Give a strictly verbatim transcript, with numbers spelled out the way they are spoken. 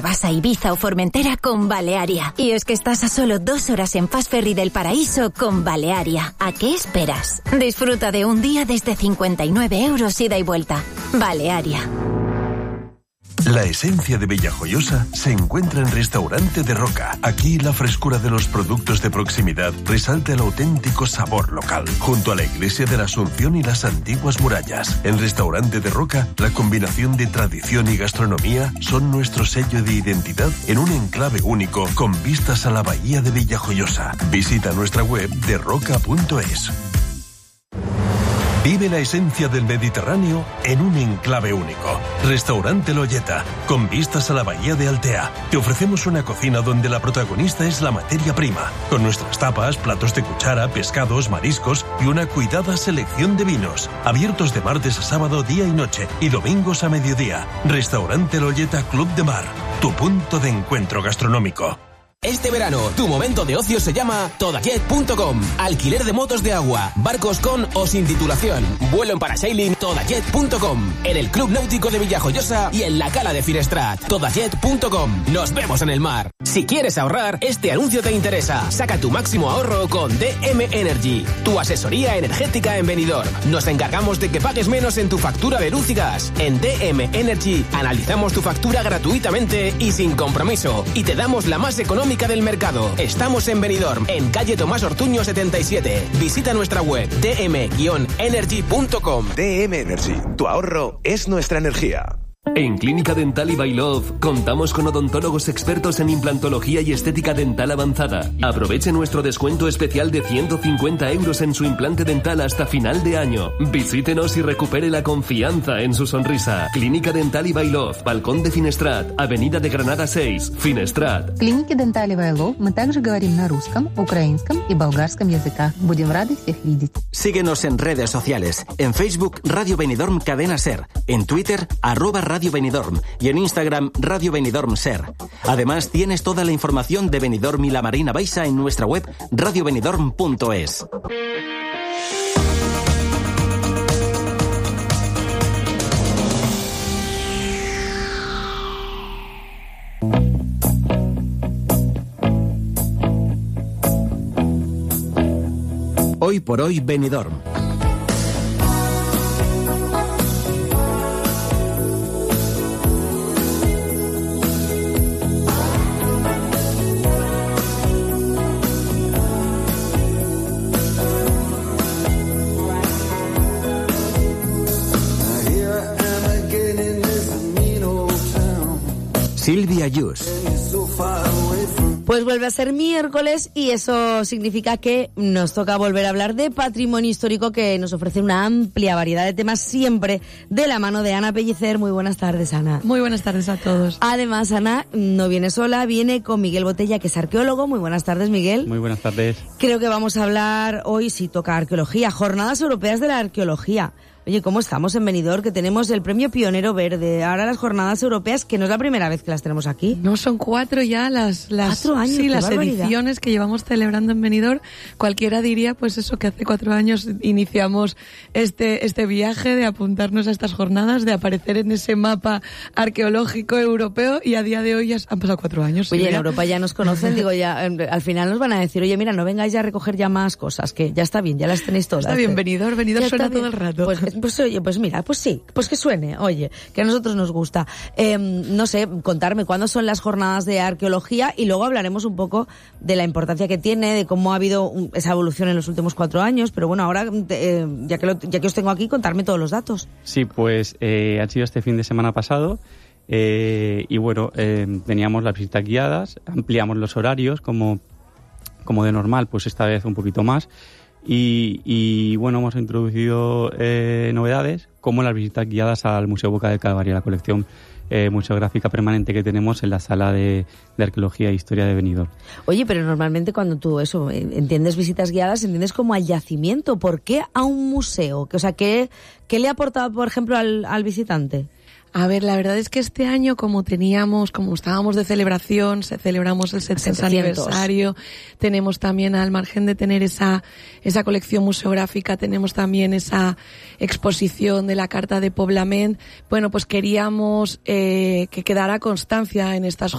vas a Ibiza o Formentera con Balearia. Y es que estás a solo dos horas en Fast Ferry del Paraíso con Balearia. ¿A qué esperas? Disfruta de un día desde cincuenta y nueve euros ida y vuelta. Balearia. La esencia de Villajoyosa se encuentra en Restaurante de Roca. Aquí la frescura de los productos de proximidad resalta el auténtico sabor local. Junto a la Iglesia de la Asunción y las antiguas murallas. En Restaurante de Roca, la combinación de tradición y gastronomía son nuestro sello de identidad en un enclave único con vistas a la bahía de Villajoyosa. Visita nuestra web de roca punto es. Vive la esencia del Mediterráneo en un enclave único. Restaurante Loyeta, con vistas a la bahía de Altea. Te ofrecemos una cocina donde la protagonista es la materia prima, con nuestras tapas, platos de cuchara, pescados, mariscos y una cuidada selección de vinos. Abiertos de martes a sábado día y noche y domingos a mediodía. Restaurante Loyeta Club de Mar, tu punto de encuentro gastronómico. Este verano, tu momento de ocio se llama todajet punto com. Alquiler de motos de agua, barcos con o sin titulación, vuelo en parasailing, todajet punto com. En el Club Náutico de Villajoyosa y en la Cala de Finestrat. todajet punto com. Nos vemos en el mar. Si quieres ahorrar, este anuncio te interesa. Saca tu máximo ahorro con D M Energy, tu asesoría energética en Benidorm. Nos encargamos de que pagues menos en tu factura de luz y gas. En D M Energy analizamos tu factura gratuitamente y sin compromiso. Y te damos la más económica del mercado. Estamos en Benidorm, en calle Tomás Ortuño setenta y siete. Visita nuestra web d m energy punto com. D M Energy, tu ahorro es nuestra energía. En Clínica Dental y by Love contamos con odontólogos expertos en implantología y estética dental avanzada. Aproveche nuestro descuento especial de ciento cincuenta euros en su implante dental hasta final de año. Visítenos y recupere la confianza en su sonrisa. Clínica Dental y by Love, Balcón de Finestrat, Avenida de Granada seis, Finestrat. В клинике Dental и by Love мы также говорим на русском, украинском и болгарском языках. Будем рады всех видеть. Síguenos en redes sociales. En Facebook, Radio Benidorm Cadena Ser. En Twitter, arroba Radio Benidorm. Y en Instagram, Radio Benidorm Ser. Además, tienes toda la información de Benidorm y la Marina Baixa en nuestra web radio benidorm punto es. Hoy por hoy Benidorm. Silvia Ayús. Pues vuelve a ser miércoles y eso significa que nos toca volver a hablar de patrimonio histórico, que nos ofrece una amplia variedad de temas, siempre de la mano de Ana Pellicer. Muy buenas tardes, Ana. Muy buenas tardes a todos. Además, Ana no viene sola, viene con Miguel Botella, que es arqueólogo. Muy buenas tardes, Miguel. Muy buenas tardes. Creo que vamos a hablar hoy, si toca arqueología, Jornadas Europeas de la Arqueología. Oye, ¿cómo estamos en Benidorm? Que tenemos el premio Pionero Verde, ahora las Jornadas Europeas, que no es la primera vez que las tenemos aquí. No, son cuatro ya las, las, ¿Cuatro años? sí, las barbaridad. ediciones que llevamos celebrando en Benidorm. Cualquiera diría, pues eso, que hace cuatro años iniciamos este, este viaje de apuntarnos a estas jornadas, de aparecer en ese mapa arqueológico europeo, y a día de hoy ya han pasado cuatro años. Oye, ¿sí? en Europa ya nos conocen, digo, ya al final nos van a decir, oye, mira, no vengáis ya a recoger ya más cosas, que ya está bien, ya las tenéis todas. Está bien, Benidorm, Benidorm suena todo el rato. Pues, pues oye, pues mira, pues sí, pues que suene, oye, que a nosotros nos gusta. Eh, no sé, contarme cuándo son las jornadas de arqueología y luego hablaremos un poco de la importancia que tiene, de cómo ha habido un, esa evolución en los últimos cuatro años, pero bueno, ahora, eh, ya, que lo, ya que os tengo aquí, contarme todos los datos. Sí, pues eh, han sido este fin de semana pasado eh, y bueno, eh, teníamos las visitas guiadas, ampliamos los horarios como, como de normal, pues esta vez un poquito más. Y, y bueno, hemos introducido eh, novedades como las visitas guiadas al Museo Boca del Calvario, la colección eh, museográfica permanente que tenemos en la sala de, de Arqueología e Historia de Benidorm. Oye, pero normalmente cuando tú eso entiendes visitas guiadas, entiendes como al yacimiento. ¿Por qué a un museo? O sea, ¿qué, qué le ha aportado, por ejemplo, al, al visitante? A ver, la verdad es que este año, como teníamos, como estábamos de celebración, se celebramos el setecientos aniversario, tenemos también, al margen de tener esa, esa colección museográfica, tenemos también esa exposición de la Carta de Poblament. Bueno, pues queríamos eh, que quedara constancia en estas